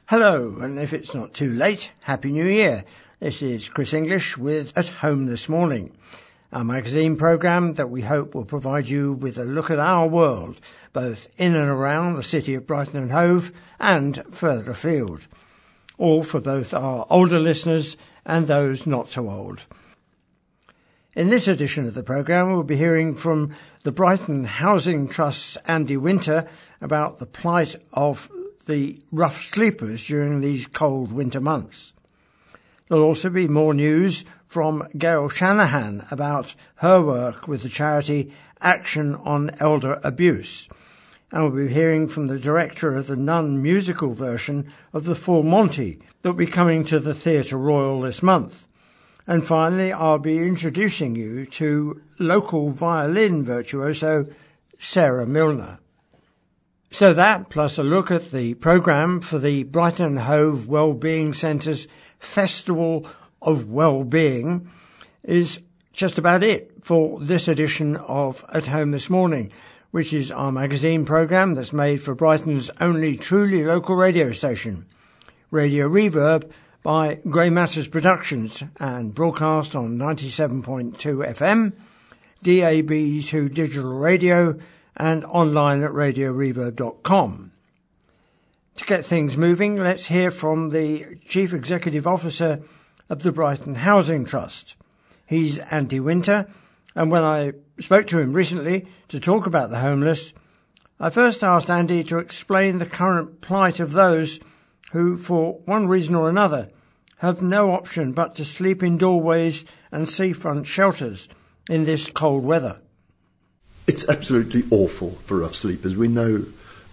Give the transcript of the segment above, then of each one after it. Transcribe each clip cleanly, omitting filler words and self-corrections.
Hello, and if it's not too late, Happy New Year. This is Chris English with At Home This Morning, our magazine programme that we hope will provide you with a look at our world, both in and around the city of Brighton and Hove and further afield. All for both our older listeners and those not so old. In this edition of the programme, we'll be hearing from the Brighton Housing Trust's Andy Winter about the plight of the rough sleepers during these cold winter months. There'll also be more news from Gail Shanahan about her work with the charity Action on Elder Abuse. And we'll be hearing from the director of the Nun musical version of The Full Monty that will be coming to the Theatre Royal this month. And finally, I'll be introducing you to local violin virtuoso Sarah Milner. So that, plus a look at the programme for the Brighton and Hove Wellbeing Centre's Festival of Wellbeing, is just about it for this edition of At Home This Morning, which is our magazine programme that's made for Brighton's only truly local radio station, Radio Reverb, by Grey Matters Productions, and broadcast on 97.2 FM, DAB2 digital radio, and online at radioreverb.com. To get things moving, let's hear from the Chief Executive Officer of the Brighton Housing Trust. He's Andy Winter, and when I spoke to him recently to talk about the homeless, I first asked Andy to explain the current plight of those who, for one reason or another, have no option but to sleep in doorways and seafront shelters in this cold weather. It's absolutely awful for rough sleepers. We know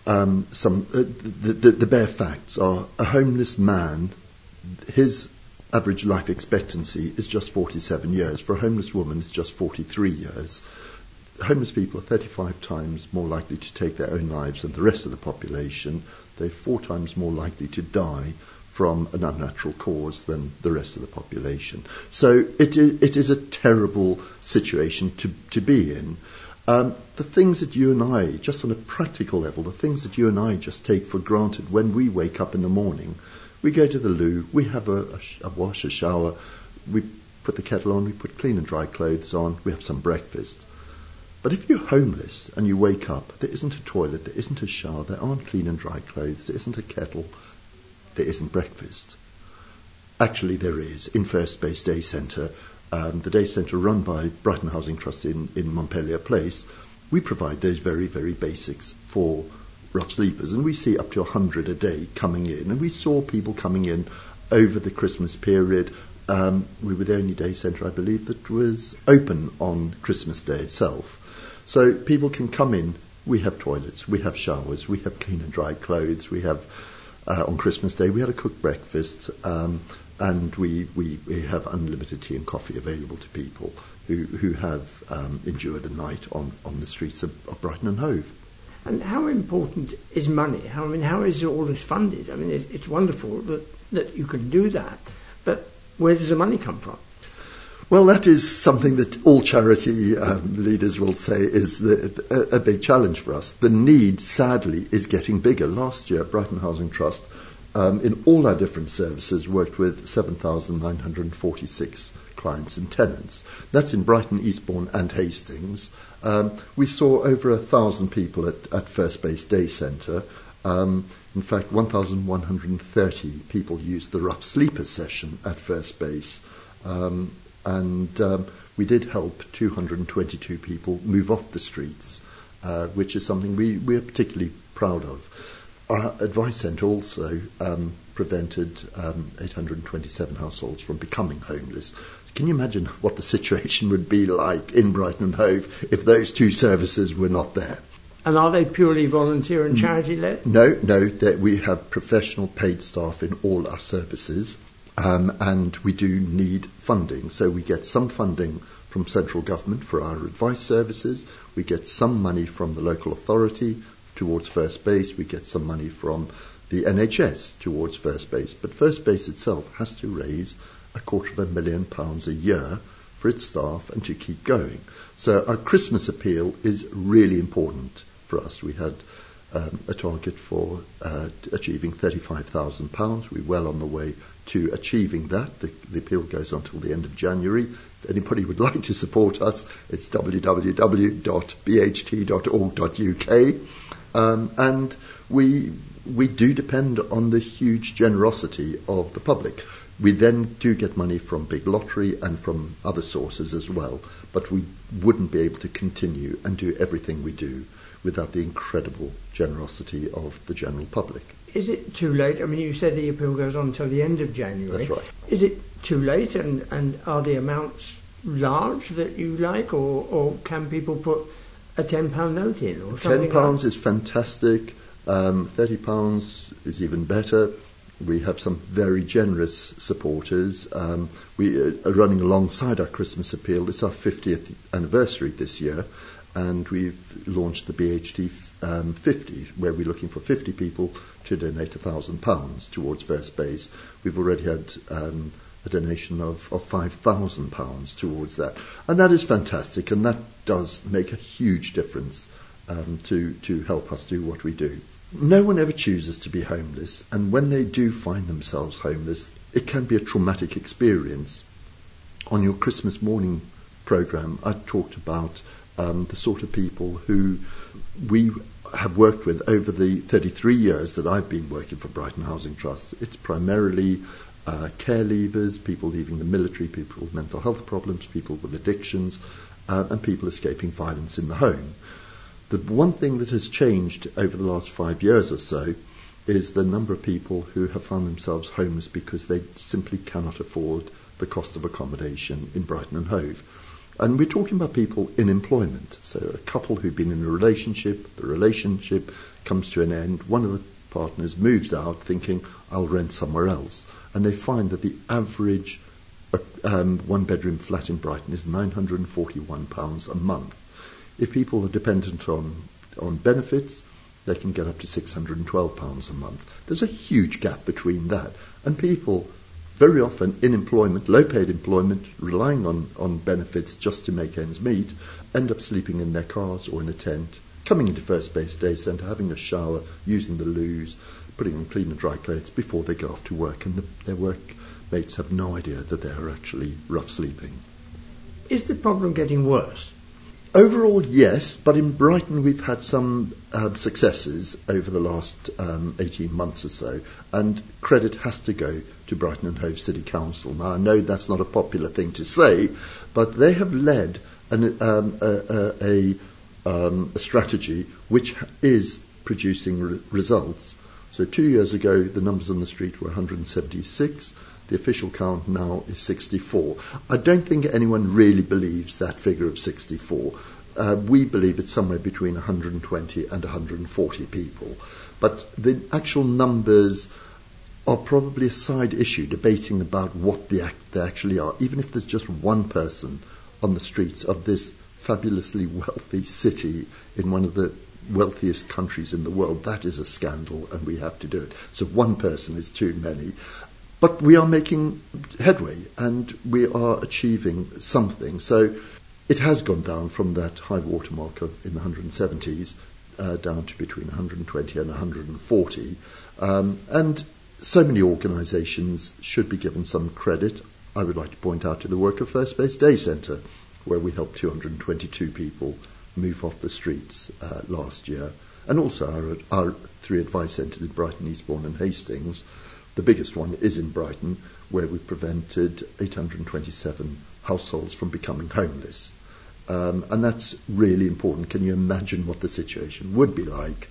the bare facts are a homeless man, his average life expectancy is just 47 years. For a homeless woman, it's just 43 years. Homeless people are 35 times more likely to take their own lives than the rest of the population. They're 4 times more likely to die from an unnatural cause than the rest of the population. So it is a terrible situation to be in. The things that you and I, just on a practical level, the things that you and I just take for granted when we wake up in the morning, we go to the loo, we have a wash, a shower, we put the kettle on, we put clean and dry clothes on, we have some breakfast. But if you're homeless and you wake up, there isn't a toilet, there isn't a shower, there aren't clean and dry clothes, there isn't a kettle, there isn't breakfast. Actually, there is, in First Space Day Centre, the day centre run by Brighton Housing Trust in Montpellier Place. We provide those very, very basics for rough sleepers, and we see up to 100 a day coming in, and we saw people coming in over the Christmas period. We were the only day centre, I believe, that was open on Christmas Day itself. So people can come in, we have toilets, we have showers, we have clean and dry clothes, we have, on Christmas Day, we had a cooked breakfast, and we have unlimited tea and coffee available to people who have endured a night on the streets of Brighton and Hove. And how important is money? How is all this funded? It's wonderful that you can do that, but where does the money come from? Well, that is something that all charity leaders will say is a big challenge for us. The need, sadly, is getting bigger. Last year, Brighton Housing Trust, in all our different services, worked with 7,946 clients and tenants. That's in Brighton, Eastbourne and Hastings. We saw over 1,000 people at First Space Day Centre. In fact, 1,130 people used the Rough Sleepers session at First Base. And we did help 222 people move off the streets, which is something we are particularly proud of. Our advice centre also prevented 827 households from becoming homeless. Can you imagine what the situation would be like in Brighton and Hove if those two services were not there? And are they purely volunteer and charity-led? No, we have professional paid staff in all our services, and we do need funding. So we get some funding from central government for our advice services, we get some money from the local authority towards First Base, we get some money from the NHS towards First Base, but First Base itself has to raise £250,000 a year for its staff and to keep going. So our Christmas appeal is really important for us. We had a target for achieving £35,000. We're well on the way to achieving that. The appeal goes on till the end of January. If anybody would like to support us, it's www.bht.org.uk. And we do depend on the huge generosity of the public. We then do get money from Big Lottery and from other sources as well, but we wouldn't be able to continue and do everything we do without the incredible generosity of the general public. Is it too late? I mean, you said the appeal goes on until the end of January. That's right. Is it too late, and are the amounts large that you like, or can people put a £10 note in or something? £10 is fantastic. £30 is even better. We have some very generous supporters. We are running alongside our Christmas appeal. It's our 50th anniversary this year, and we've launched the BHT 50, where we're looking for 50 people to donate £1,000 towards First Base. We've already had a donation of £5,000 towards that, and that is fantastic, and that does make a huge difference to help us do what we do. No one ever chooses to be homeless, and when they do find themselves homeless, it can be a traumatic experience. On your Christmas morning programme, I talked about the sort of people who we have worked with over the 33 years that I've been working for Brighton Housing Trust. It's primarily care leavers, people leaving the military, people with mental health problems, people with addictions, and people escaping violence in the home. The one thing that has changed over the last 5 years or so is the number of people who have found themselves homeless because they simply cannot afford the cost of accommodation in Brighton and Hove. And we're talking about people in employment. So a couple who've been in a relationship, the relationship comes to an end, one of the partners moves out thinking, I'll rent somewhere else. And they find that the average one-bedroom flat in Brighton is £941 a month. If people are dependent on benefits, they can get up to £612 a month. There's a huge gap between that. And people, very often in employment, low-paid employment, relying on benefits just to make ends meet, end up sleeping in their cars or in a tent, coming into First Base Day Centre, having a shower, using the loos, putting on clean and dry clothes before they go off to work, and their workmates have no idea that they're actually rough sleeping. Is the problem getting worse? Overall, yes, but in Brighton we've had some successes over the last 18 months or so, and credit has to go to Brighton and Hove City Council. Now, I know that's not a popular thing to say, but they have led a strategy which is producing results. So 2 years ago, the numbers on the street were 176. The official count now is 64. I don't think anyone really believes that figure of 64. We believe it's somewhere between 120 and 140 people. But the actual numbers are probably a side issue, debating about what they actually are. Even if there's just one person on the streets of this fabulously wealthy city in one of the wealthiest countries in the world, that is a scandal, and we have to do it. So one person is too many. But we are making headway, and we are achieving something. So it has gone down from that high water mark in the 170s down to between 120 and 140. And so many organisations should be given some credit. I would like to point out to the work of First Base Day Centre, where we helped 222 people move off the streets last year. And also our 3 advice centres in Brighton, Eastbourne and Hastings. The biggest one is in Brighton, where we prevented 827 households from becoming homeless. And that's really important. Can you imagine what the situation would be like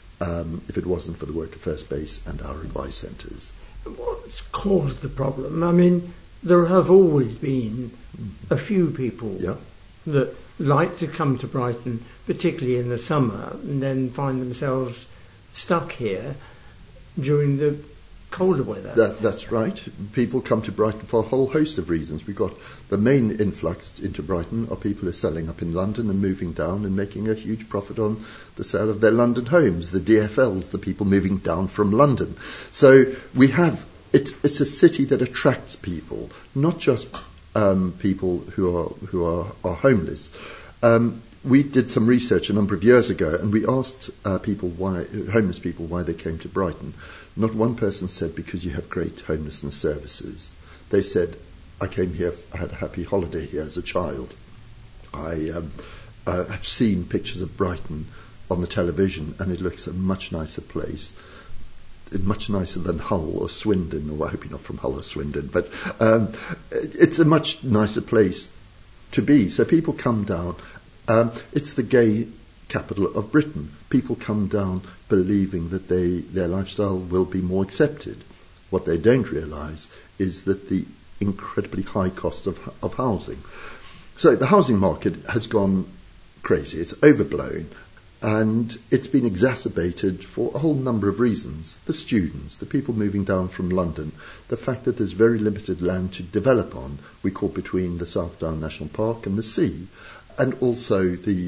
if it wasn't for the work of First Base and our advice centres? What's caused the problem? I mean, there have always been a few people that like to come to Brighton, particularly in the summer, and then find themselves stuck here during the colder weather. That's right. People come to Brighton for a whole host of reasons. We've got the main influx into Brighton are people who are selling up in London and moving down and making a huge profit on the sale of their London homes, the DFLs, the people moving down from London. So we have, it's a city that attracts people, not just people who are homeless. we did some research a number of years ago, and we asked homeless people why they came to Brighton. Not one person said because you have great homelessness services. They said, I came here, I had a happy holiday here as a child. I have seen pictures of Brighton on the television, and it looks a much nicer place. Much nicer than Hull or Swindon, or I hope you're not from Hull or Swindon, but it's a much nicer place to be. So people come down. It's the gay capital of Britain. People come down believing that their lifestyle will be more accepted. What they don't realise is that the incredibly high cost of housing. So the housing market has gone crazy. It's overblown. And it's been exacerbated for a whole number of reasons. The students, the people moving down from London, the fact that there's very limited land to develop on, we call between the South Down National Park and the sea, and also the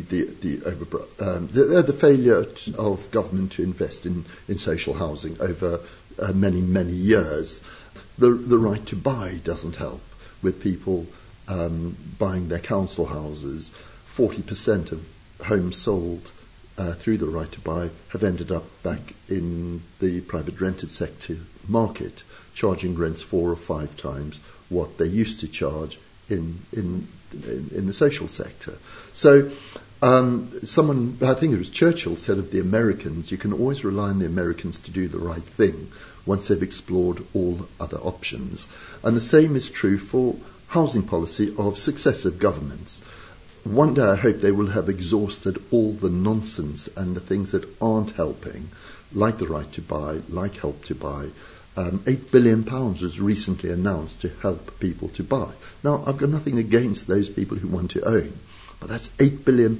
failure of government to invest in social housing over many, many years. The right to buy doesn't help with people buying their council houses. 40% of homes sold through the right to buy have ended up back in the private rented sector market, charging rents 4 or 5 times what they used to charge in the social sector. So someone, I think it was Churchill, said of the Americans, you can always rely on the Americans to do the right thing once they've explored all other options. And the same is true for housing policy of successive governments. One day I hope they will have exhausted all the nonsense and the things that aren't helping, like the right to buy, like Help to Buy. £8 billion was recently announced to help people to buy. Now, I've got nothing against those people who want to own, but that's £8 billion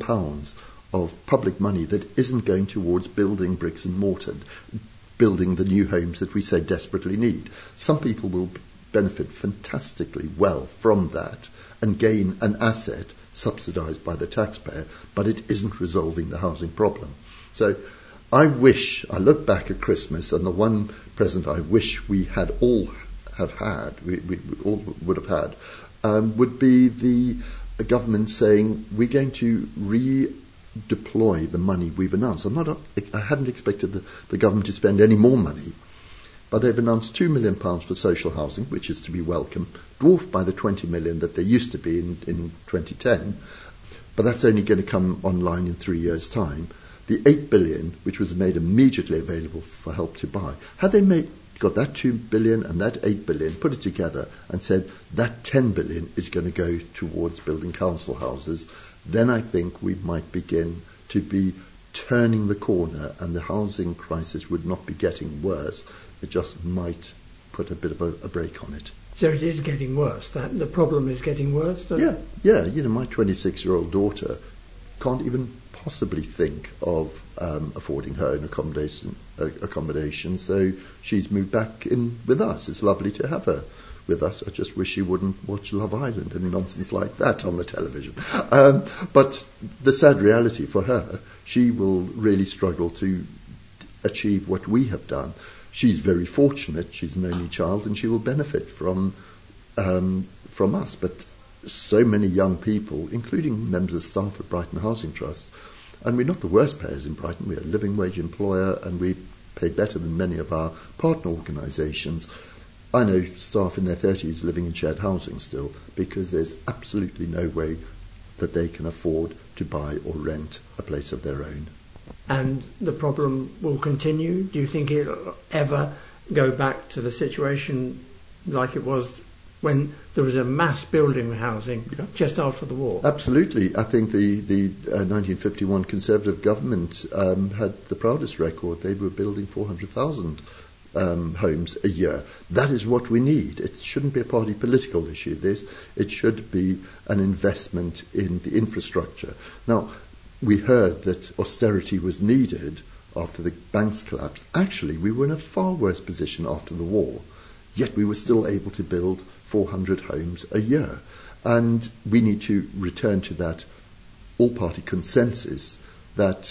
of public money that isn't going towards building bricks and mortar, building the new homes that we so desperately need. Some people will benefit fantastically well from that and gain an asset subsidised by the taxpayer, but it isn't resolving the housing problem. So I look back at Christmas, and the one present I wish we had all have had, we all would have had, would be the government saying, we're going to redeploy the money we've announced. I hadn't expected the government to spend any more money, but they've announced £2 million for social housing, which is to be welcome, dwarfed by the 20 million that there used to be in 2010. But that's only going to come online in 3 years' time. The 8 billion, which was made immediately available for Help to Buy, had they got that 2 billion and that 8 billion, put it together and said that 10 billion is going to go towards building council houses, then I think we might begin to be turning the corner, and the housing crisis would not be getting worse. It just might put a bit of a break on it. So it is getting worse. The problem is getting worse, doesn't it? Yeah. My 26-year-old daughter can't even possibly think of affording her own accommodation, so she's moved back in with us. It's lovely to have her with us. I just wish she wouldn't watch Love Island and nonsense like that on the television. But the sad reality for her, she will really struggle to achieve what we have done. She's very fortunate. She's an only child, and she will benefit from us. But so many young people, including members of staff at Brighton Housing Trust, and we're not the worst payers in Brighton. We're a living wage employer, and we pay better than many of our partner organisations. I know staff in their 30s living in shared housing still, because there's absolutely no way that they can afford to buy or rent a place of their own. And the problem will continue? Do you think it'll ever go back to the situation like it was when there was a mass building of housing just after the war? Absolutely. I think the 1951 Conservative government had the proudest record. They were building 400,000 homes a year. That is what we need. It shouldn't be a party political issue, it should be an investment in the infrastructure. Now, we heard that austerity was needed after the banks collapsed. Actually, we were in a far worse position after the war, yet we were still able to build 400 homes a year. And we need to return to that all-party consensus that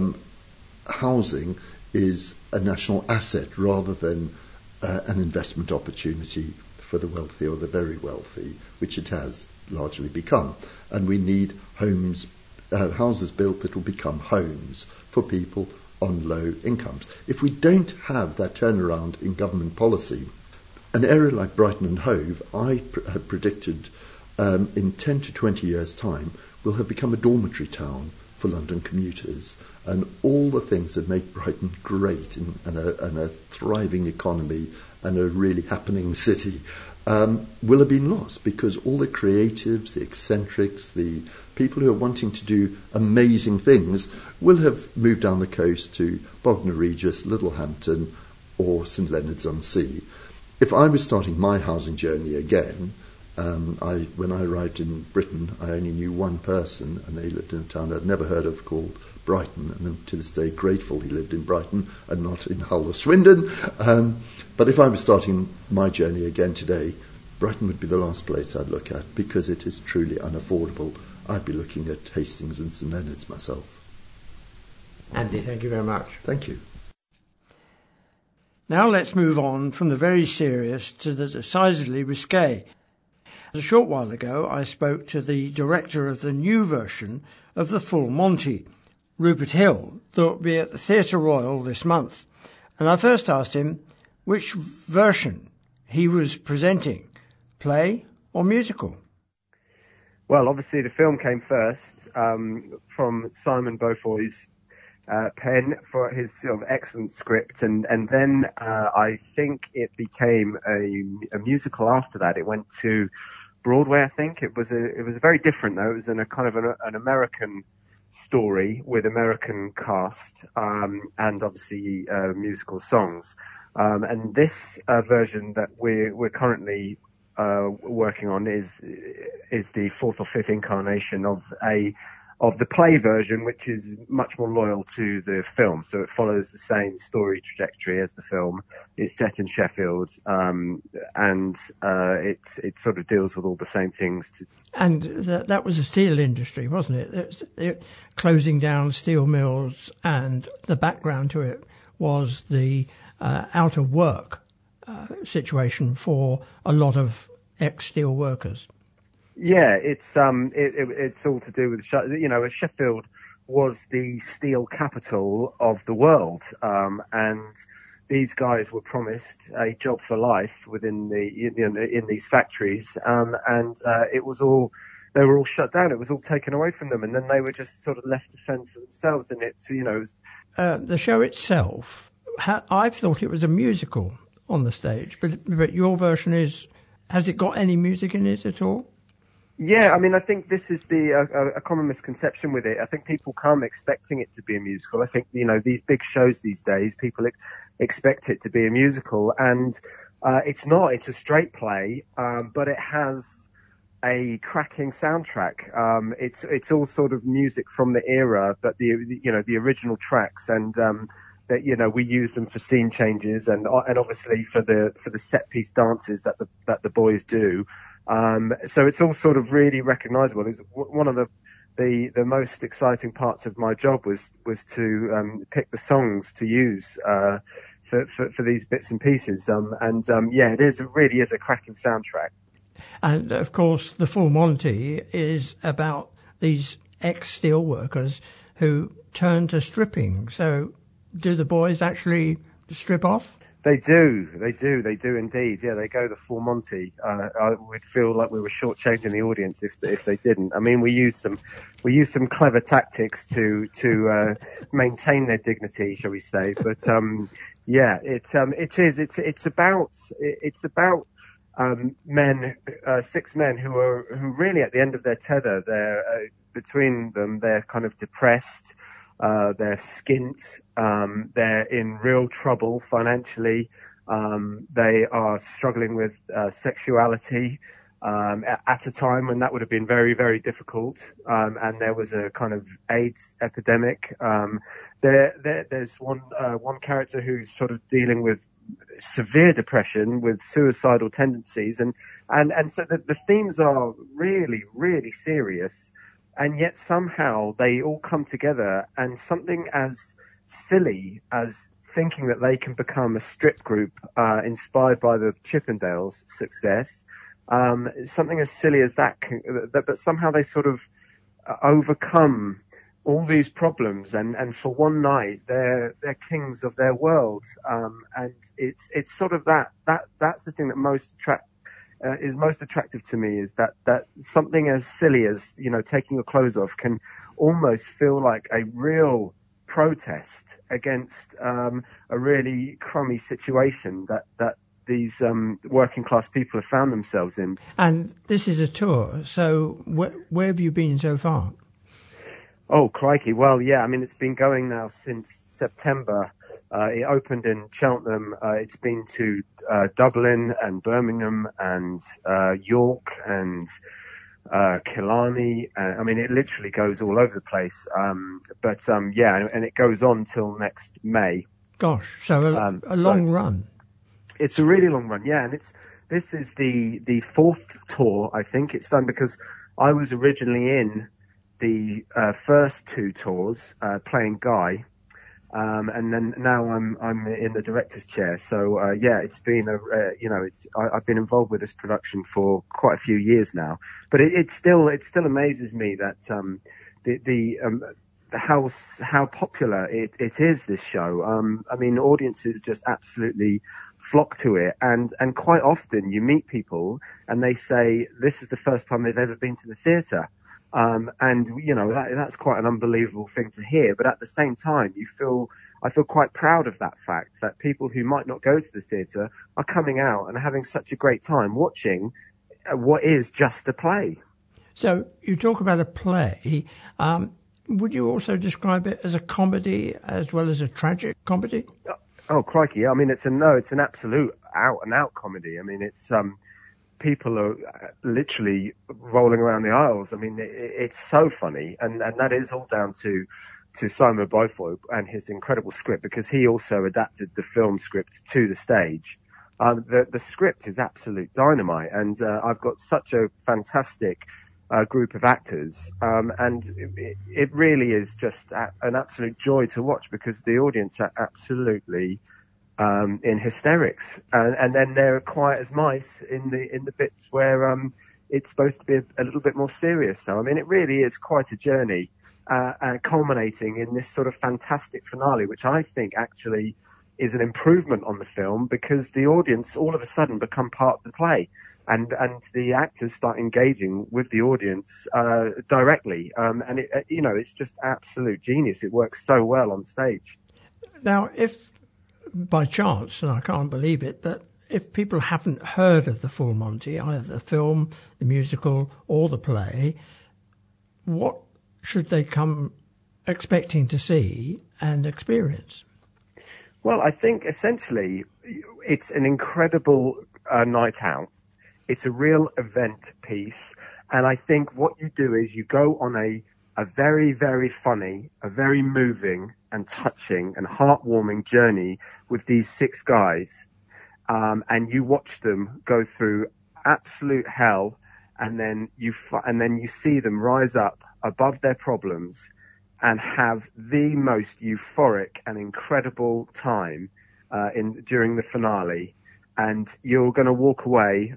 housing is a national asset rather than an investment opportunity for the wealthy or the very wealthy, which it has largely become. And we need homes houses built that will become homes for people on low incomes. If we don't have that turnaround in government policy, an area like Brighton and Hove, I have predicted in 10 to 20 years' time, will have become a dormitory town for London commuters. And all the things that make Brighton great and a thriving economy and a really happening city will have been lost, because all the creatives, the eccentrics, the people who are wanting to do amazing things will have moved down the coast to Bognor Regis, Littlehampton or St Leonards-on-Sea. If I was starting my housing journey again, when I arrived in Britain, I only knew one person, and they lived in a town I'd never heard of called Brighton, and I'm to this day grateful he lived in Brighton and not in Hull or Swindon. But if I was starting my journey again today, Brighton would be the last place I'd look at, because it is truly unaffordable. I'd be looking at Hastings and St Leonards myself. Andy, thank you very much. Thank you. Now let's move on from the very serious to the decidedly risque. A short while ago, I spoke to the director of the new version of The Full Monty, Rupert Hill, that will be at the Theatre Royal this month. And I first asked him which version he was presenting, play or musical. Well, obviously the film came first, from Simon Beaufoy's pen for his sort of excellent script, and then I think it became a musical after that. It went to Broadway, I think. It was very different though. It was in a kind of an American story with American cast, and obviously musical songs. And this version that we're currently working on is the fourth or fifth incarnation of the play version, which is much more loyal to the film. So it follows the same story trajectory as the film. It's set in Sheffield, and it sort of deals with all the same things. And that was the steel industry, wasn't it? It closing down steel mills, and the background to it was the out of work situation for a lot of ex-steel workers. Yeah, it's all to do with, Sheffield was the steel capital of the world, and these guys were promised a job for life within in these factories, and they were all shut down. It was all taken away from them, and then they were just sort of left to fend for themselves. And the show itself, I thought it was a musical on the stage, but your version has it got any music in it at all? Yeah, I mean, I think this is a common misconception with it. I think people come expecting it to be a musical. I think, these big shows these days, people expect it to be a musical, and it's not. It's a straight play, but it has a cracking soundtrack. It's all sort of music from the era, but the original tracks, and that we use them for scene changes and obviously for the set piece dances that the boys do. So it's all sort of really recognisable. It's one of the most exciting parts of my job was to pick the songs to use for these bits and pieces. It really is a cracking soundtrack. And of course, The Full Monty is about these ex-steel workers who turn to stripping. So, do the boys actually strip off? They do indeed. Yeah, they go the full Monty. We'd feel like we were shortchanging the audience if they didn't. I mean, we use some clever tactics to maintain their dignity, shall we say? But it's about men, 6 men who really at the end of their tether. They're between them. They're kind of depressed. They're skint, they're in real trouble financially, they are struggling with sexuality at a time when that would have been very, very difficult, and there was a kind of AIDS epidemic. There's one character who's sort of dealing with severe depression with suicidal tendencies, and so the themes are really, really serious. And yet somehow they all come together, and something as silly as thinking that they can become a strip group inspired by the Chippendales' success, something as silly as that, but somehow they sort of overcome all these problems, and for one night they're kings of their world, and it's sort of that's the thing that is most attractive to me, is that something as silly as, you know, taking your clothes off can almost feel like a real protest against a really crummy situation that these working class people have found themselves in. And this is a tour, so where have you been so far? Oh, crikey. Well, yeah, I mean, it's been going now since September. It opened in Cheltenham. It's been to Dublin and Birmingham and York and Killarney. I mean, it literally goes all over the place. Yeah, and it goes on till next May. Gosh, so a long run. It's a really long run, yeah. And this is the fourth tour, I think, it's done, because I was originally in the first two tours playing Guy, and then now I'm in the director's chair. So yeah, it's been I've been involved with this production for quite a few years now. But it still amazes me that how popular it is, this show. I mean, audiences just absolutely flock to it, and quite often you meet people and they say this is the first time they've ever been to the theatre. And you know, that's quite an unbelievable thing to hear. But at the same time, I feel quite proud of that fact, that people who might not go to the theatre are coming out and having such a great time watching what is just a play. So you talk about a play. Would you also describe it as a comedy as well as a tragic comedy? Oh, crikey. I mean, it's an absolute out and out comedy. I mean, it's, people are literally rolling around the aisles. I mean, it's so funny. And that is all down to Simon Beaufoy and his incredible script, because he also adapted the film script to the stage. The script is absolute dynamite, and I've got such a fantastic group of actors, and it really is just an absolute joy to watch, because the audience are absolutely in hysterics, and then they're quiet as mice in the bits where it's supposed to be a little bit more serious. So I mean, it really is quite a journey, culminating in this sort of fantastic finale, which I think actually is an improvement on the film, because the audience all of a sudden become part of the play, and the actors start engaging with the audience directly, and it's just absolute genius. It works so well on stage. Now, if by chance, and I can't believe it, but if people haven't heard of the Full Monty, either the film, the musical, or the play, what should they come expecting to see and experience? Well, I think essentially it's an incredible night out. It's a real event piece. And I think what you do is you go on a very, very funny, a very moving and touching and heartwarming journey with these six guys. And you watch them go through absolute hell, and then you see them rise up above their problems and have the most euphoric and incredible time during the finale. And you're going to walk away.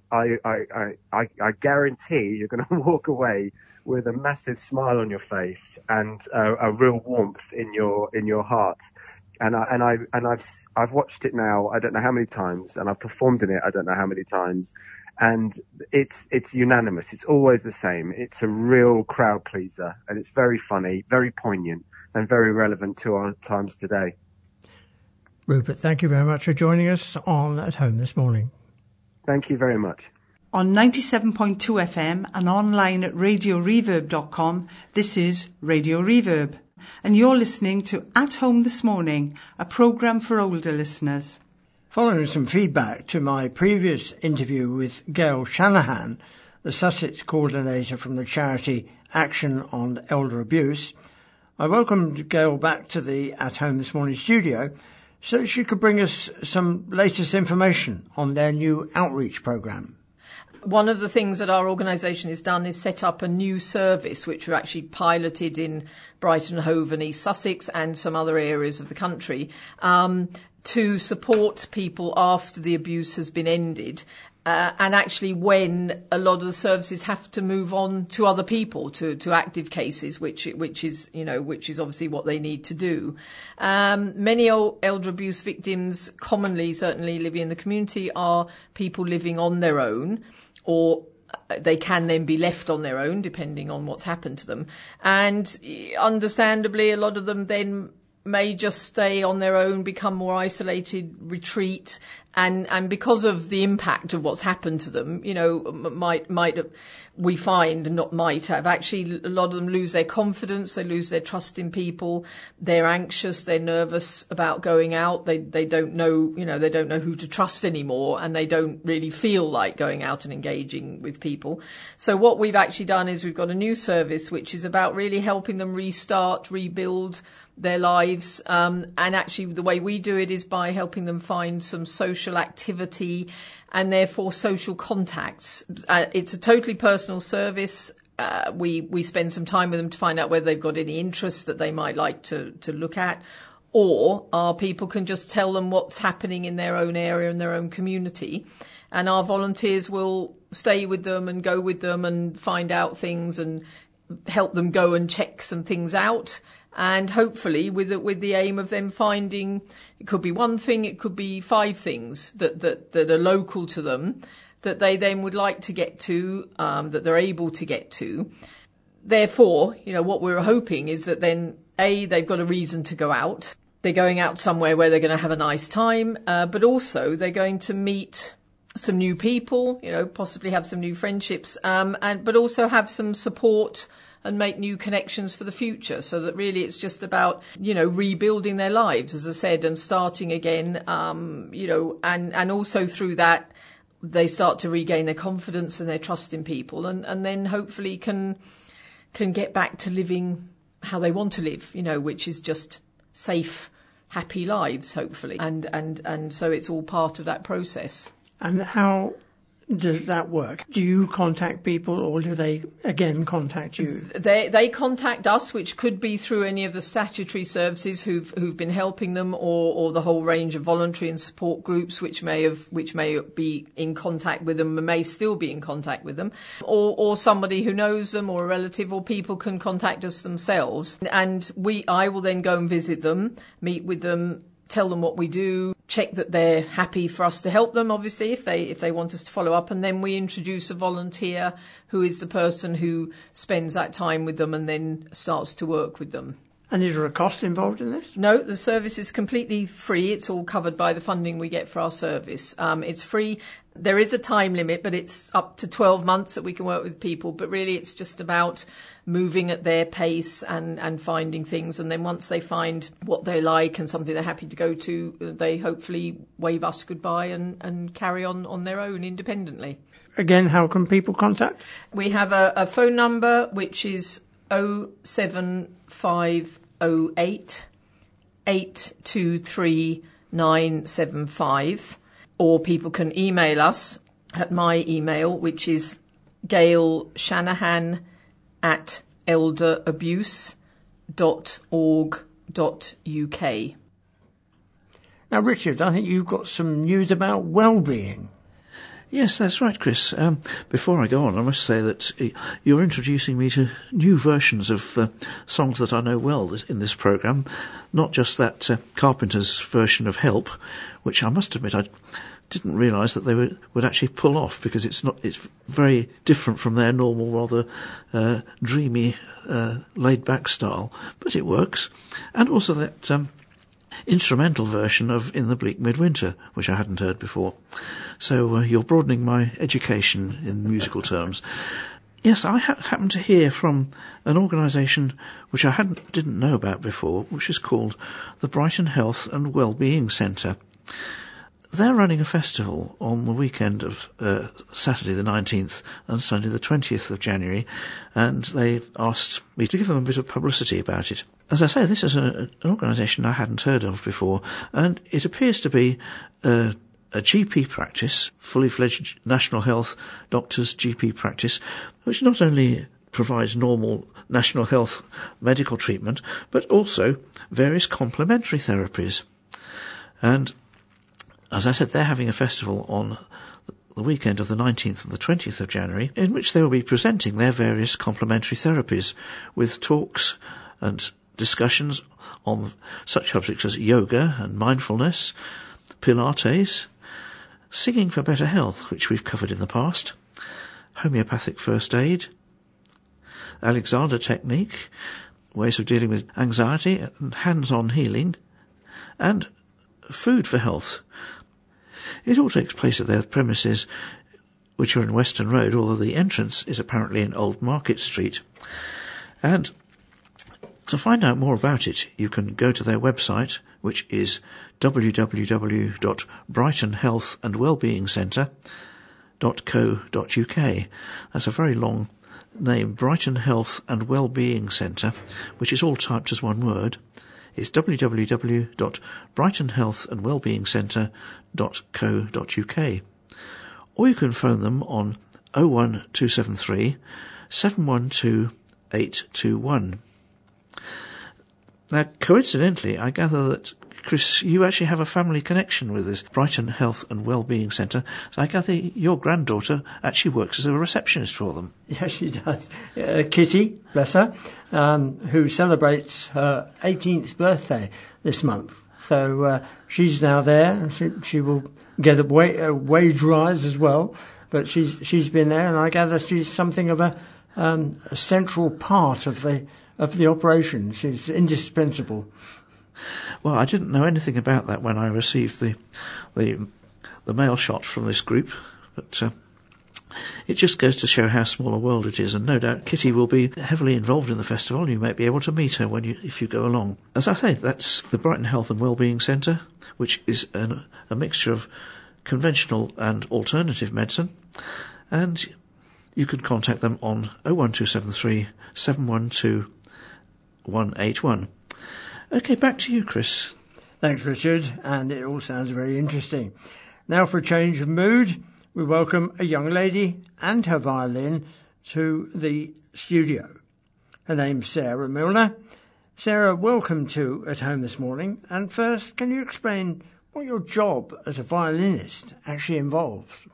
I guarantee you're going to walk away with a massive smile on your face and a real warmth in your heart. And I've watched it now, I don't know how many times, and I've performed in it, I don't know how many times. And it's unanimous. It's always the same. It's a real crowd pleaser, and it's very funny, very poignant, and very relevant to our times today. Rupert, thank you very much for joining us on At Home this morning. Thank you very much. On 97.2 FM and online at radioreverb.com, this is Radio Reverb. And you're listening to At Home This Morning, a programme for older listeners. Following some feedback to my previous interview with Gail Shanahan, the Sussex coordinator from the charity Action on Elder Abuse, I welcomed Gail back to the At Home This Morning studio so she could bring us some latest information on their new outreach programme. One of the things that our organisation has done is set up a new service which we actually piloted in Brighton, Hove and East Sussex and some other areas of the country to support people after the abuse has been ended and actually when a lot of the services have to move on to other people, to active cases, which is obviously what they need to do. Many elder abuse victims commonly, certainly living in the community, are people living on their own, or they can then be left on their own depending on what's happened to them. And understandably, a lot of them then may just stay on their own, become more isolated, retreat, and because of the impact of what's happened to them, we find, not might have, actually a lot of them lose their confidence, they lose their trust in people, they're anxious, they're nervous about going out, they don't know, they don't know who to trust anymore, and they don't really feel like going out and engaging with people. So what we've actually done is we've got a new service which is about really helping them restart, rebuild their lives, and actually the way we do it is by helping them find some social activity and therefore social contacts. It's a totally personal service. We spend some time with them to find out whether they've got any interests that they might like to look at, or our people can just tell them what's happening in their own area and their own community, and our volunteers will stay with them and go with them and find out things and help them go and check some things out. And hopefully with the aim of them finding, it could be one thing, it could be 5 things that are local to them, that they then would like to get to, that they're able to get to. Therefore, what we're hoping is that then, A, they've got a reason to go out. They're going out somewhere where they're going to have a nice time, but also they're going to meet some new people, possibly have some new friendships, but also have some support and make new connections for the future, so that really it's just about, rebuilding their lives, as I said, and starting again, and also through that they start to regain their confidence and their trust in people, and then hopefully can get back to living how they want to live, which is just safe, happy lives, hopefully. And so it's all part of that process. And how does that work? Do you contact people, or do they again contact you? They contact us, which could be through any of the statutory services who've been helping them, or the whole range of voluntary and support groups which may be in contact with them and may still be in contact with them, or somebody who knows them, or a relative, or people can contact us themselves, and I will then go and visit them, meet with them, tell them what we do, check that they're happy for us to help them, obviously, if they want us to follow up, and then we introduce a volunteer who is the person who spends that time with them and then starts to work with them. And is there a cost involved in this? No, the service is completely free. It's all covered by the funding we get for our service. It's free. There is a time limit, but it's up to 12 months that we can work with people. But really, it's just about moving at their pace and finding things. And then once they find what they like and something they're happy to go to, they hopefully wave us goodbye and carry on their own independently. Again, how can people contact? We have a phone number, which is 07508 823 975, or people can email us at my email, which is gailshanahan@elderabuse.org.uk. Now, Richard, I think you've got some news about well-being. Yes, that's right, Chris. Before I go on, I must say that you're introducing me to new versions of songs that I know well in this programme, not just that Carpenter's version of Help, which I must admit I didn't realise that they would actually pull off, because it's very different from their normal, rather dreamy, laid-back style, but it works. And also that instrumental version of In the Bleak Midwinter, which I hadn't heard before. So you're broadening my education in musical terms. Yes, I happened to hear from an organisation which I didn't know about before, which is called the Brighton Health and Wellbeing Centre. They're running a festival on the weekend of Saturday the 19th and Sunday the 20th of January, and they've asked me to give them a bit of publicity about it. As I say, this is an organisation I hadn't heard of before, and it appears to be a GP practice, fully fledged National Health doctors' GP practice, which not only provides normal National Health medical treatment, but also various complementary therapies. And as I said, they're having a festival on the weekend of the 19th and the 20th of January, in which they will be presenting their various complementary therapies with talks and discussions on such subjects as yoga and mindfulness, Pilates, singing for better health, which we've covered in the past, homeopathic first aid, Alexander technique, ways of dealing with anxiety and hands-on healing, and food for health. It all takes place at their premises, which are in Western Road, although the entrance is apparently in Old Market Street. And to find out more about it, you can go to their website, which is www.brightonhealthandwellbeingcentre.co.uk. That's a very long name, Brighton Health and Wellbeing Centre, which is all typed as one word. It's www.brightonhealthandwellbeingcentre.co.uk. Or you can phone them on 01273 712 821. Now, coincidentally, I gather that, Chris, you actually have a family connection with this Brighton Health and Wellbeing Centre. So I gather your granddaughter actually works as a receptionist for them. Yes, she does. Kitty, bless her, who celebrates her 18th birthday this month. So she's now there. She will get a wage rise as well. But she's been there, and I gather she's something of a central part of the operation. She's indispensable. Well, I didn't know anything about that when I received the mail shot from this group, but it just goes to show how small a world it is, and no doubt Kitty will be heavily involved in the festival. You might be able to meet her if you go along. As I say, that's the Brighton Health and Wellbeing Centre, which is a mixture of conventional and alternative medicine, and you can contact them on 01273 712 181. Okay, back to you, Chris. Thanks, Richard, and it all sounds very interesting. Now, for a change of mood, we welcome a young lady and her violin to the studio. Her name's Sarah Milner. Sarah, welcome to At Home This Morning. And first, can you explain what your job as a violinist actually involves?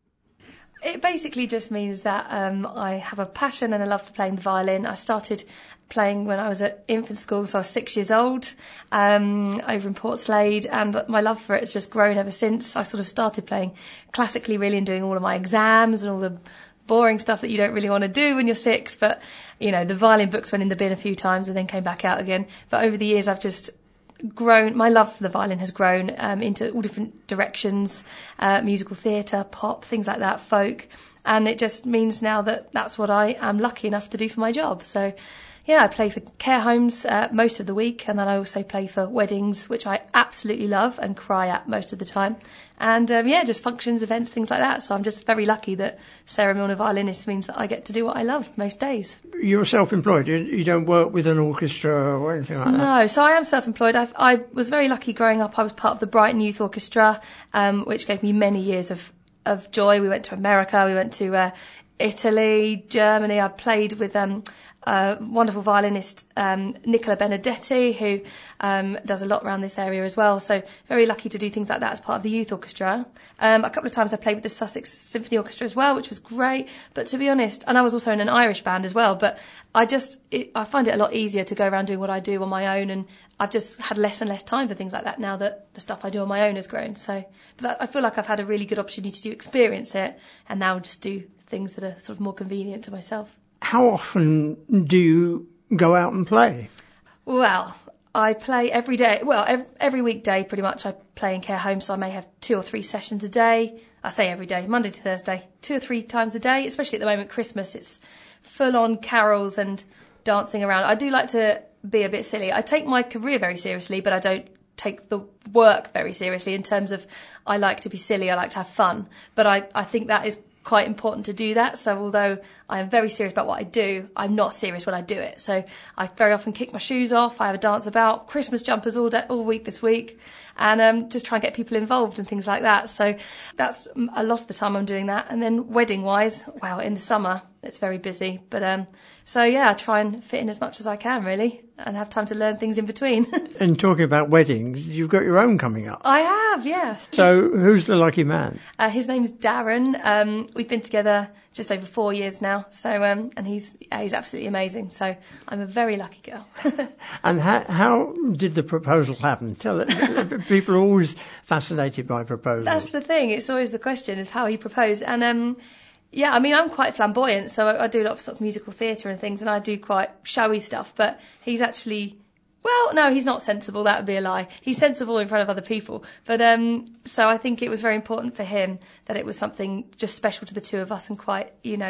It basically just means that I have a passion and a love for playing the violin. I started playing when I was at infant school, so I was 6 years old, over in Portslade, and my love for it has just grown ever since. I sort of started playing classically really and doing all of my exams and all the boring stuff that you don't really want to do when you're 6, but, you know, the violin books went in the bin a few times and then came back out again. But over the years I've just grown, my love for the violin has grown into all different directions, musical theatre, pop, things like that, folk, and it just means now that that's what I am lucky enough to do for my job. So yeah, I play for care homes most of the week, and then I also play for weddings, which I absolutely love and cry at most of the time, and just functions, events, things like that. So I'm just very lucky that Sarah Milner violinist means that I get to do what I love most days. You're self-employed, you don't work with an orchestra or anything like that? No, so I am self-employed. I was very lucky growing up. I was part of the Brighton Youth Orchestra, which gave me many years of joy. We went to America, we went to Italy, Germany. I played with wonderful violinist Nicola Benedetti, who does a lot around this area as well. So very lucky to do things like that as part of the youth orchestra. A couple of times I played with the Sussex Symphony Orchestra as well, which was great. But to be honest, and I was also in an Irish band as well, but I find it a lot easier to go around doing what I do on my own, and I've just had less and less time for things like that now that the stuff I do on my own has grown. So but I feel like I've had a really good opportunity to experience it, and now just do things that are sort of more convenient to myself. How often do you go out and play? Well, I play every day. Well, every weekday pretty much I play in care homes, so I may have 2 or 3 sessions a day. I say every day, Monday to Thursday, 2 or 3 times a day, especially at the moment, Christmas. It's full-on carols and dancing around. I do like to be a bit silly. I take my career very seriously, but I don't take the work very seriously in terms of I like to be silly, I like to have fun. But I think that is quite important to do that. So although I am very serious about what I do, I'm not serious when I do it. So I very often kick my shoes off. I have a dance about, Christmas jumpers all week this week, and just try and get people involved and things like that. So that's a lot of the time I'm doing that. And then wedding wise, well, in the summer It's very busy. But so, yeah, I try and fit in as much as I can, really, and have time to learn things in between. And talking about weddings, you've got your own coming up. I have, yes. So who's the lucky man? His name's Darren. We've been together just over 4 years now. So, and he's absolutely amazing. So I'm a very lucky girl. And how did the proposal happen? Tell it. People are always fascinated by proposals. That's the thing. It's always the question is how he proposed. And yeah, I mean, I'm quite flamboyant, so I do a lot of sort of musical theatre and things, and I do quite showy stuff. But he's actually, well, no, he's not sensible. That would be a lie. He's sensible in front of other people. But so I think it was very important for him that it was something just special to the two of us and quite,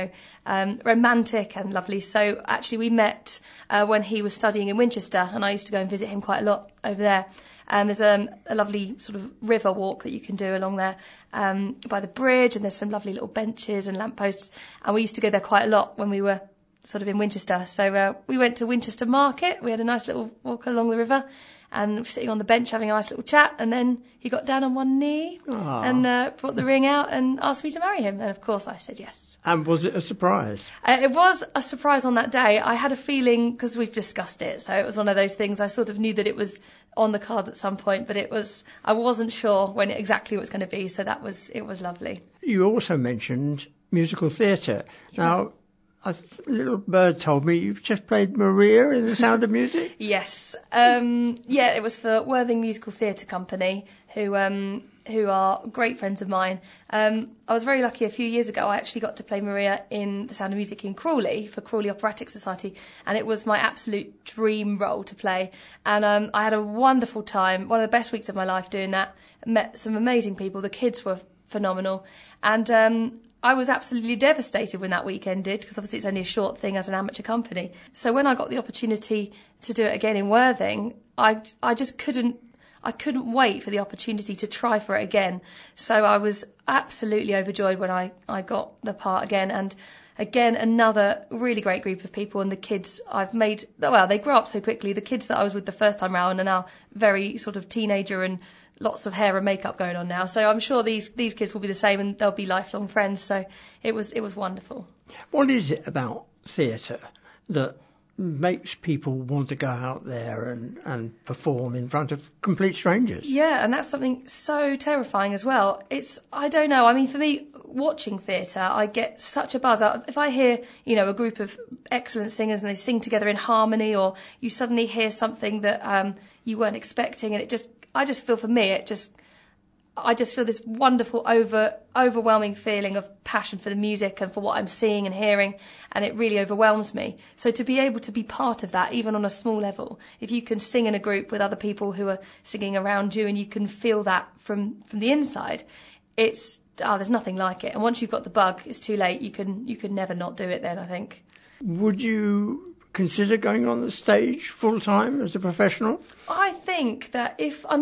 romantic and lovely. So actually, we met when he was studying in Winchester, and I used to go and visit him quite a lot over there. And there's a lovely sort of river walk that you can do along there by the bridge, and there's some lovely little benches and lampposts. And we used to go there quite a lot when we were sort of in Winchester. So we went to Winchester Market. We had a nice little walk along the river, and we were sitting on the bench having a nice little chat. And then he got down on one knee and brought the ring out and asked me to marry him. And of course I said yes. And was it a surprise? It was a surprise on that day. I had a feeling, because we've discussed it, so it was one of those things. I sort of knew that it was on the cards at some point, but I wasn't sure when exactly it was going to be, so it was lovely. You also mentioned musical theatre. Yeah. Now, a little bird told me you've just played Maria in The Sound of Music? Yes. It was for Worthing Musical Theatre Company, who are great friends of mine. I was very lucky a few years ago. I actually got to play Maria in The Sound of Music in Crawley for Crawley Operatic Society, and it was my absolute dream role to play. And I had a wonderful time, one of the best weeks of my life doing that. Met some amazing people. The kids were phenomenal. And I was absolutely devastated when that week ended, because obviously it's only a short thing as an amateur company. So when I got the opportunity to do it again in Worthing, I just couldn't wait for the opportunity to try for it again. So I was absolutely overjoyed when I got the part again. And again, another really great group of people. And the kids I've made, well, they grow up so quickly. The kids that I was with the first time round are now very sort of teenager and lots of hair and makeup going on now. So I'm sure these kids will be the same, and they'll be lifelong friends. So it was wonderful. What is it about theatre that makes people want to go out there and perform in front of complete strangers? Yeah, and that's something so terrifying as well. I don't know. I mean, for me, watching theatre, I get such a buzz. If I hear, a group of excellent singers and they sing together in harmony, or you suddenly hear something that you weren't expecting, and I just feel, for me, I just feel this wonderful, overwhelming feeling of passion for the music and for what I'm seeing and hearing, and it really overwhelms me. So to be able to be part of that, even on a small level, if you can sing in a group with other people who are singing around you and you can feel that from the inside, there's nothing like it. And once you've got the bug, it's too late. You can never not do it then, I think. Would you consider going on the stage full-time as a professional? I think that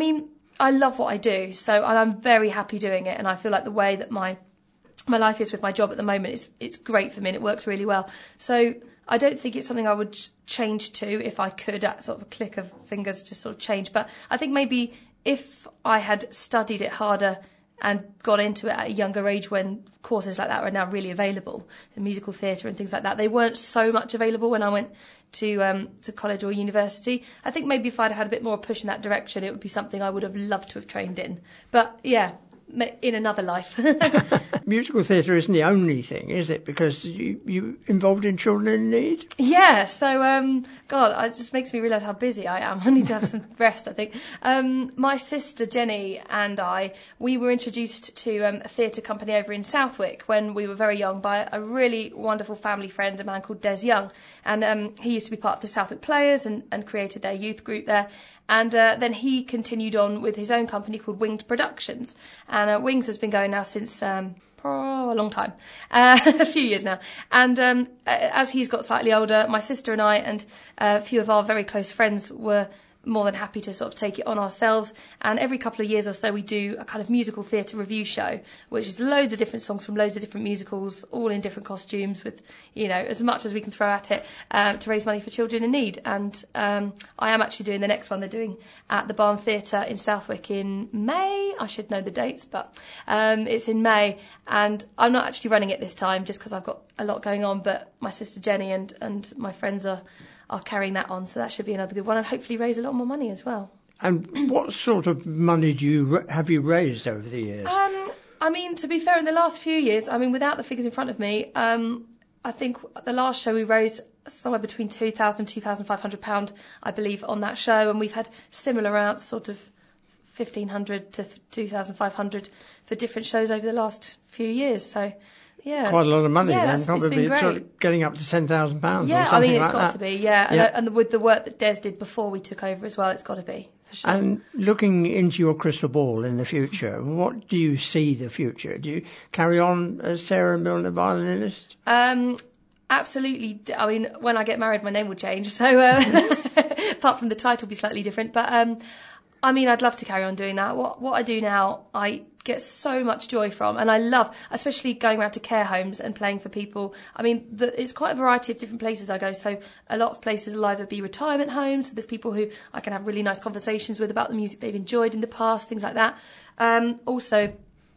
I love what I do, and I'm very happy doing it, and I feel like the way that my life is with my job at the moment, it's great for me and it works really well. So I don't think it's something I would change to if I could, at sort of a click of fingers, just sort of change. But I think maybe if I had studied it harder and got into it at a younger age, when courses like that are now really available, in musical theatre and things like that, they weren't so much available when I went to college or university. I think maybe if I'd had a bit more push in that direction, it would be something I would have loved to have trained in. But yeah, in another life. Musical theatre isn't the only thing, is it? Because you involved in children in need? Yeah, so, God, it just makes me realise how busy I am. I need to have some rest, I think. My sister Jenny and we were introduced to a theatre company over in Southwick when we were very young by a really wonderful family friend, a man called Des Young. And he used to be part of the Southwick Players and created their youth group there. And then he continued on with his own company called Wings Productions. And Wings has been going now since a long time, a few years now. And as he's got slightly older, my sister and I and a few of our very close friends were more than happy to sort of take it on ourselves. And every couple of years or so, we do a kind of musical theatre review show, which is loads of different songs from loads of different musicals, all in different costumes, with, you know, as much as we can throw at it, to raise money for children in need. And I am actually doing the next one. They're doing at the Barn Theatre in Southwick in May. I should know the dates, but it's in May. And I'm not actually running it this time just because I've got a lot going on, but my sister Jenny and my friends are carrying that on, so that should be another good one, and hopefully raise a lot more money as well. And what sort of money have you raised over the years? I mean, to be fair, in the last few years, I mean, without the figures in front of me, I think the last show we raised somewhere between £2,000 and £2,500, I believe, on that show, and we've had similar amounts, sort of £1,500 to £2,500 for different shows over the last few years. So, yeah, quite a lot of money. Yeah, then, probably sort of getting up to £10,000. Yeah, or something I mean, it's like got that. to be. Yeah, and with the work that Des did before we took over as well, it's got to be for sure. And looking into your crystal ball in the future, what do you see the future? Do you carry on as Sarah Milner, violinist? Absolutely. I mean, when I get married, my name will change. So, apart from the title, be slightly different. But I mean, I'd love to carry on doing that. What I do now, I get so much joy from, and I love, especially going around to care homes and playing for people. I mean, it's quite a variety of different places I go. So a lot of places will either be retirement homes. So there's people who I can have really nice conversations with about the music they've enjoyed in the past, things like that. Also,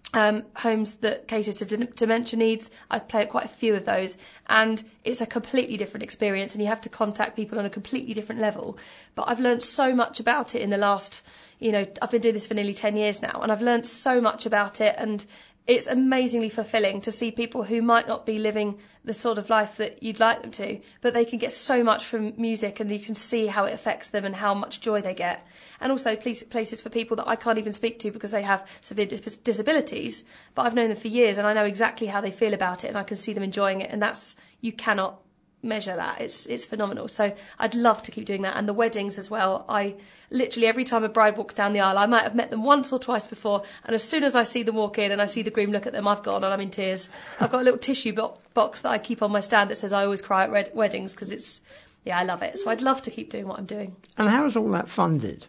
homes that cater to dementia needs. I play at quite a few of those, and it's a completely different experience, and you have to contact people on a completely different level. But I've learned so much about it in the last, I've been doing this for nearly 10 years now, and I've learned so much about it, and it's amazingly fulfilling to see people who might not be living the sort of life that you'd like them to, but they can get so much from music, and you can see how it affects them and how much joy they get. And also places for people that I can't even speak to because they have severe disabilities, but I've known them for years and I know exactly how they feel about it, and I can see them enjoying it, and you cannot measure that. It's phenomenal. So I'd love to keep doing that. And the weddings as well. I literally, every time a bride walks down the aisle, I might have met them once or twice before, and as soon as I see them walk in and I see the groom look at them, I've gone and I'm in tears. I've got a little tissue box that I keep on my stand that says I always cry at weddings, because I love it. So I'd love to keep doing what I'm doing. And how is all that funded?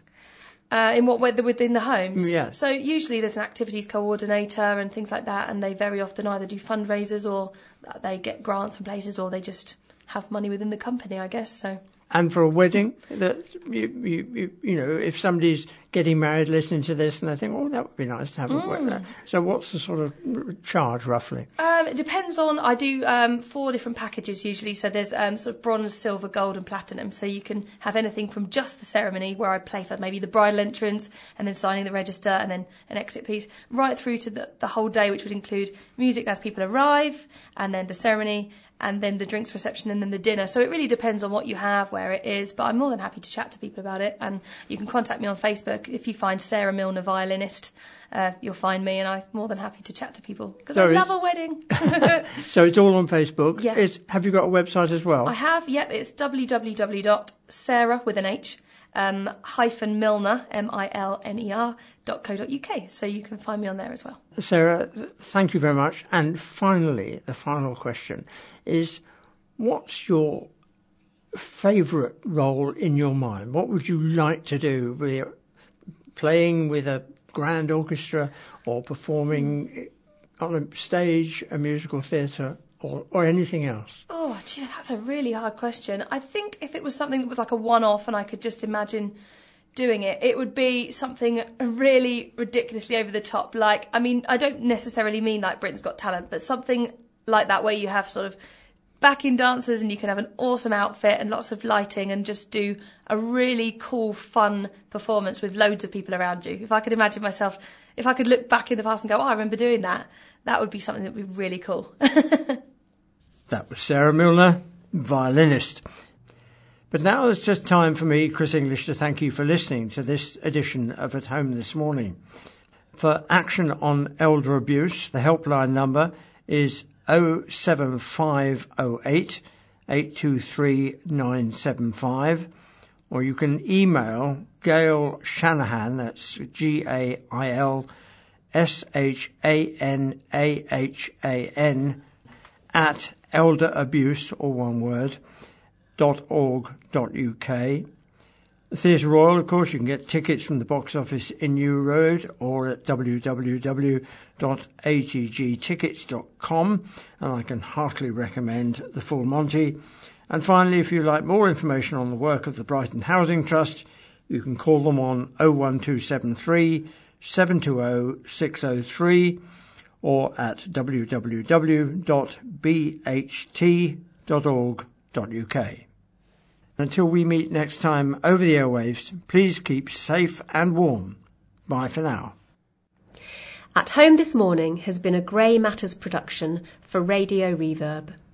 In what way, within the homes? Yeah. So usually there's an activities coordinator and things like that, and they very often either do fundraisers, or they get grants from places, or they just have money within the company, I guess. So. And for a wedding, that you if somebody's getting married, listening to this, and they think, oh, that would be nice to have a wedding. So what's the sort of charge roughly? It depends on. I do 4 different packages usually. So there's sort of bronze, silver, gold, and platinum. So you can have anything from just the ceremony, where I play for maybe the bridal entrance and then signing the register and then an exit piece, right through to the whole day, which would include music as people arrive, and then the ceremony, and then the drinks reception, and then the dinner. So it really depends on what you have, where it is. But I'm more than happy to chat to people about it. And you can contact me on Facebook. If you find Sarah Milner Violinist, you'll find me, and I'm more than happy to chat to people, because I love a wedding. So it's all on Facebook? Yeah. Have you got a website as well? I have, yep. It's www.sarah, with an H, hyphen Milner, milner.co.uk. So you can find me on there as well. Sarah, thank you very much. And finally, the final question is, what's your favourite role in your mind? What would you like to do? Playing with a grand orchestra, or performing on a stage, a musical theatre, or anything else? Oh, gee, that's a really hard question. I think if it was something that was like a one-off and I could just imagine doing it, it would be something really ridiculously over the top. Like, I mean, I don't necessarily mean like Britain's Got Talent, but something like that, where you have sort of backing dancers and you can have an awesome outfit and lots of lighting and just do a really cool, fun performance with loads of people around you. If I could imagine myself, if I could look back in the past and go, oh, I remember doing that, that would be something that would be really cool. That was Sarah Milner, violinist. But now it's just time for me, Chris English, to thank you for listening to this edition of At Home This Morning. For action on elder abuse, the helpline number is 07508 823 975, or you can email Gail Shanahan, that's GailShanahan, at elderabuse, or one word, .org.uk. The Theatre Royal, of course, you can get tickets from the box office in New Road or at www.aggtickets.com, and I can heartily recommend the Full Monty. And finally, if you'd like more information on the work of the Brighton Housing Trust, you can call them on 01273 720 603 or at www.bht.org.uk. Until we meet next time over the airwaves, please keep safe and warm. Bye for now. At Home This Morning has been a Grey Matters production for Radio Reverb.